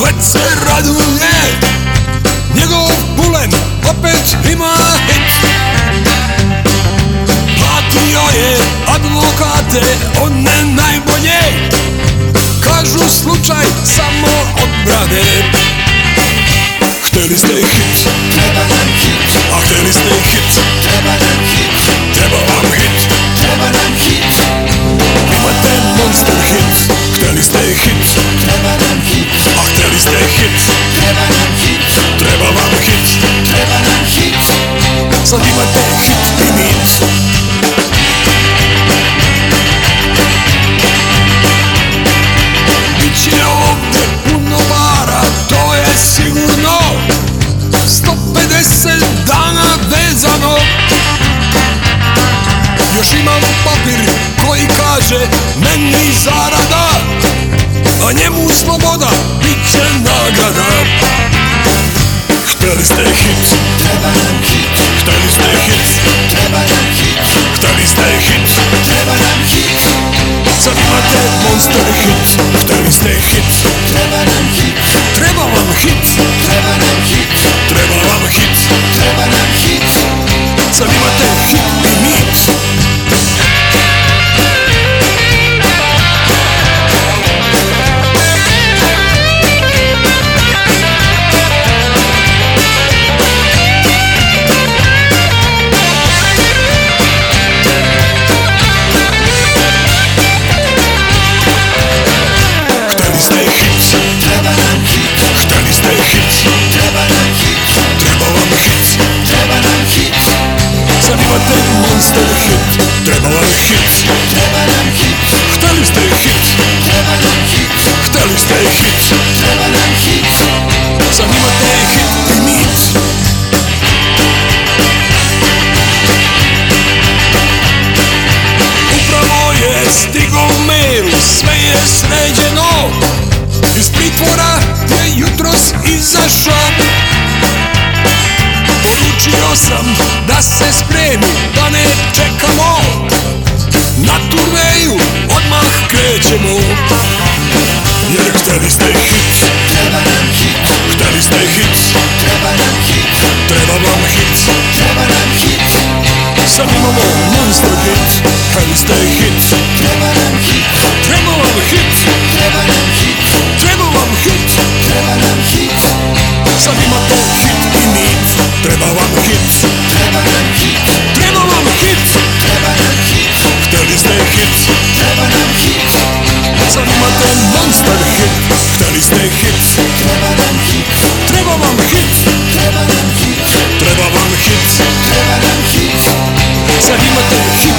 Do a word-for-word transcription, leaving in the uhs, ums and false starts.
već se raduje, njegov pulen opet ima hit. Platio je advokate, one najbolje, kažu slučaj samo odbrane. Hteli ste hit, treba nam hit, a hteli ste hit, treba nam hit, treba vam hit, treba nam hit, imate monster hit. Hteli ste hit, treba nam hit, a hteli ste hit, treba nam hit, treba vam hit, treba nam hit. sad imate hit i mit. Biće ovdje puno para, to je sigurno, sto pedeset dana vezano. Još imam papir koji kaže meni zarada, a njemu sloboda bit će nagrada. Hteli ste hit, Treba nam hit, hteli ste hit, treba nam hit, hteli ste hit, treba nam hit, sad imate monster hit. Hteli ste hit, treba nam hit, treba vam hit, treba nam hit, treba vam hit, treba nam hit. sad imate hit i mit. Treba nam hit, Hteli ste hit, treba nam hit, treba vam hit, treba nam hit, sad imate monster hit. Treba vam hit, treba nam hit, hteli ste hit, treba nam hit, hteli ste hit, treba nam hit. sad imate hit i mit. Upravo je stigao mail, sve je sređeno, iz pritvora je jutros izašao. Poručio sam da se spremi, da ne čekamo, na turneju odmah krećemo. Jer hteli ste hit, Treba nam hit, hteli ste hit, treba nam hit, treba vam hit, treba nam hit, sad imamo monster hit. Hteli ste hit, treba nam hit, treba vam hit, treba nam hit, treba vam hit, treba nam hit, sad imate hit i mit. Treba vam hit, treba nam hit, treba vam hit, treba nam hit, hteli ste hit, treba nam hit, sad imate monster hit. Hteli ste hit, treba nam hit, treba vam hit, treba nam hit, treba vam hit, treba nam hit. sad imate hit